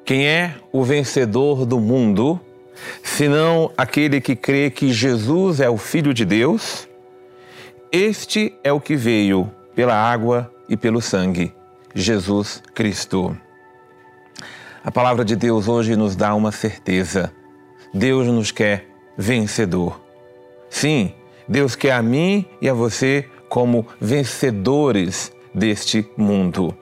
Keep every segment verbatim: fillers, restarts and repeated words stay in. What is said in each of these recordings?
Quem é o vencedor do mundo, senão aquele que crê que Jesus é o Filho de Deus? Este é o que veio pela água e pelo sangue, Jesus Cristo. A palavra de Deus hoje nos dá uma certeza. Deus nos quer vencedor. Sim, Deus quer a mim e a você como vencedores deste mundo.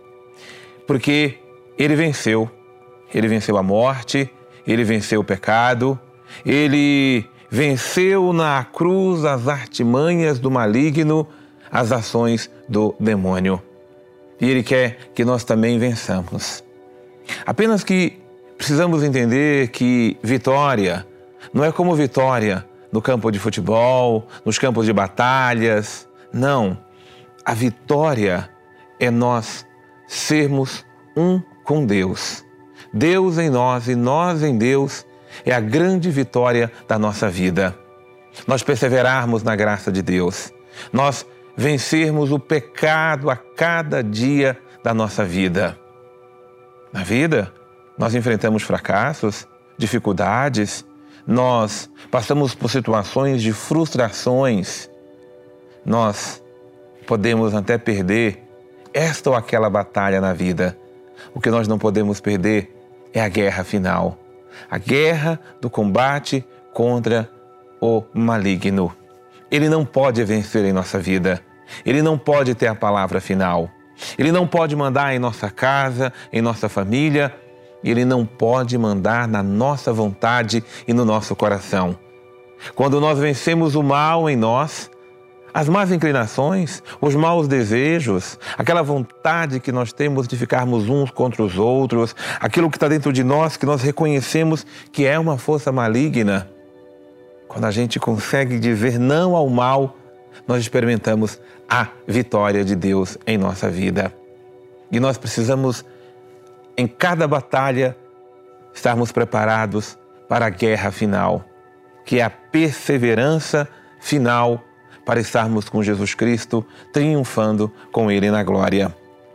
Porque Ele venceu. Ele venceu a morte, Ele venceu o pecado, Ele venceu na cruz as artimanhas do maligno, as ações do demônio. E Ele quer que nós também vençamos. Apenas que precisamos entender que vitória não é como vitória no campo de futebol, nos campos de batalhas. Não. A vitória é nós sermos um com Deus. Deus em nós e nós em Deus é a grande vitória da nossa vida. Nós perseverarmos na graça de Deus. Nós vencermos o pecado a cada dia da nossa vida. Na vida, nós enfrentamos fracassos, dificuldades, nós passamos por situações de frustrações. Nós podemos até perder esta ou aquela batalha na vida. O que nós não podemos perder é a guerra final. A guerra do combate contra o maligno. Ele não pode vencer em nossa vida. Ele não pode ter a palavra final. Ele não pode mandar em nossa casa, em nossa família. Ele não pode mandar na nossa vontade e no nosso coração. Quando nós vencemos o mal em nós, as más inclinações, os maus desejos, aquela vontade que nós temos de ficarmos uns contra os outros, aquilo que está dentro de nós, que nós reconhecemos que é uma força maligna. Quando a gente consegue dizer não ao mal, nós experimentamos a vitória de Deus em nossa vida. E nós precisamos, em cada batalha, estarmos preparados para a guerra final, que é a perseverança final para estarmos com Jesus Cristo, triunfando com Ele na glória.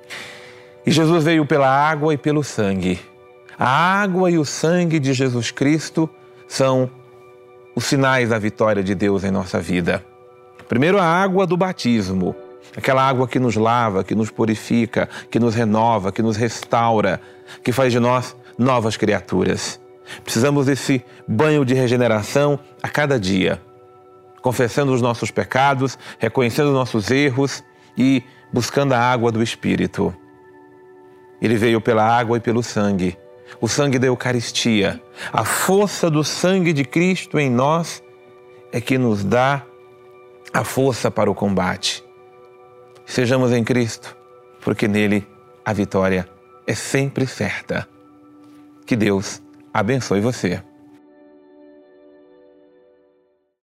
E Jesus veio pela água e pelo sangue. A água e o sangue de Jesus Cristo são os sinais da vitória de Deus em nossa vida. Primeiro, a água do batismo, aquela água que nos lava, que nos purifica, que nos renova, que nos restaura, que faz de nós novas criaturas. Precisamos desse banho de regeneração a cada dia, confessando os nossos pecados, reconhecendo os nossos erros e buscando a água do Espírito. Ele veio pela água e pelo sangue, o sangue da Eucaristia. A força do sangue de Cristo em nós é que nos dá a força para o combate. Sejamos em Cristo, porque nele a vitória é sempre certa. Que Deus abençoe você.